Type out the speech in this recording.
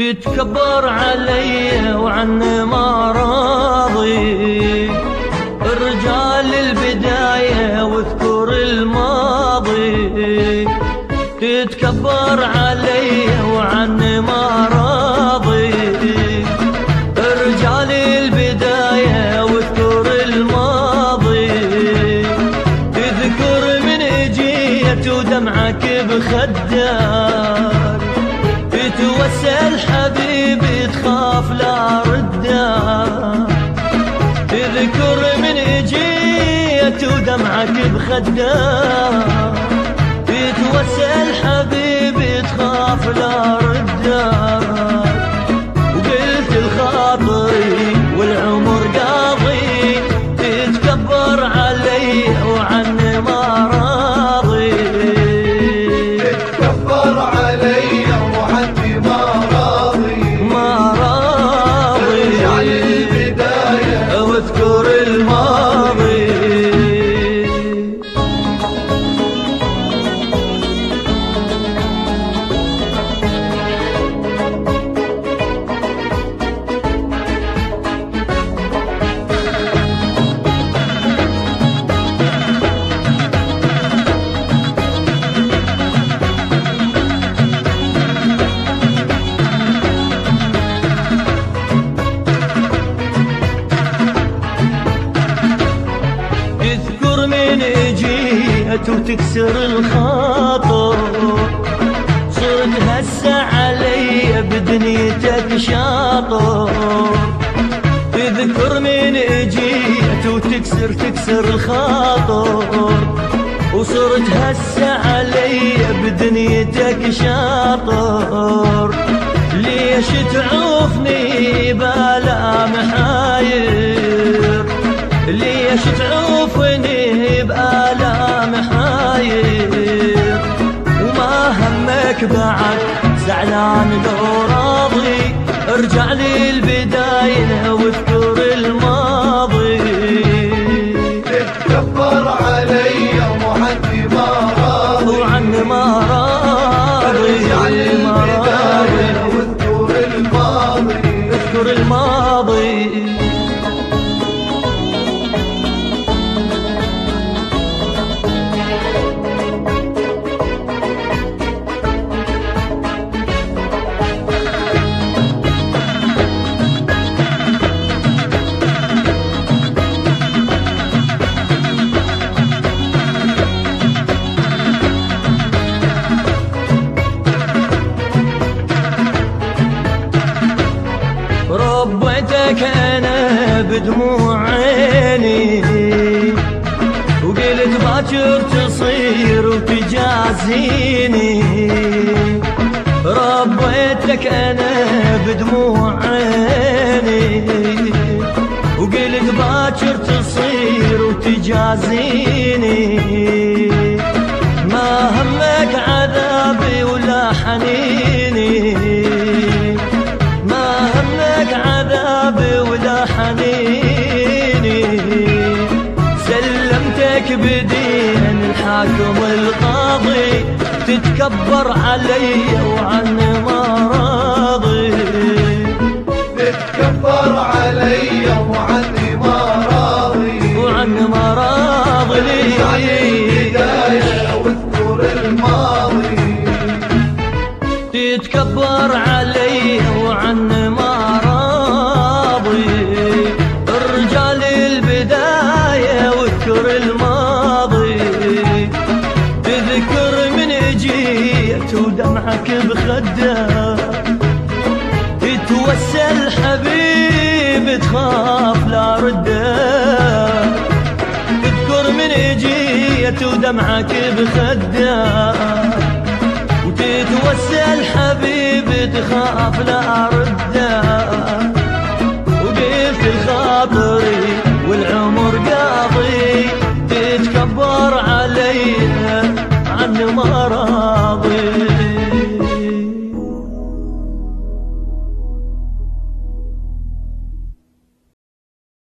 تتكبر علي وعني ما راضي، رجال البداية واذكر الماضي. تتكبر علي وعني ما راضي، رجال البداية واذكر الماضي. تذكر من اجيت ودمعك بخدار، تتوسل حبيبي تخاف لا ردار. تذكر من اجيت ودمعك بخدار، تتوسل حبيبي تخاف لا ردار. وقلت الخاطري والعمر قاضي، تتكبر علي وعني ما راضي. تتكبر علي وعني ما راضي، ما راضي. ارجع للبداية واذكر الماضي. تذكر من اجيت وتكسر الخاطر، صرت هسه علي بدنيتك شاطر. تذكر من اجيت تكسر الخاطر، وصرت هسه علي بدنيتك شاطر. ليش تعوفني بلا محاير، ليش تعوفني بآلام حاير. وما همك بعد زعلان لو راضي، ارجع لي البداية واذكر الماضي. تتكبر علي وعني ما راضي، وعني ما راضي. ارجع للبداية واذكر الماضي. اذكر الماضي. ربيتك انا بدموع عيني، وقلت باكر تصير وتجازيني. ربيتك انا بدموع عيني، وقلت باكر تصير وتجازيني. ما همك عذابي ولا حنيني، ما همك عذابي ولا حنيني. سلمتك بدين الحاكم القاضي، تتكبر علي وعني ما راضي. تتكبر علي وعني ما راضي، وعني ما راضي. ارجع للبداية واذكر الماضي. تتكبر علي وعني ما راضي، ارجع للبداية واذكر الماضي. تذكر من اجيت ودمعك بخدك، تتوسل حبيب تخاف لا ردك. تذكر من اجيت ودمعك بخدك، وتتوسل حبيب تخاف لا ردك.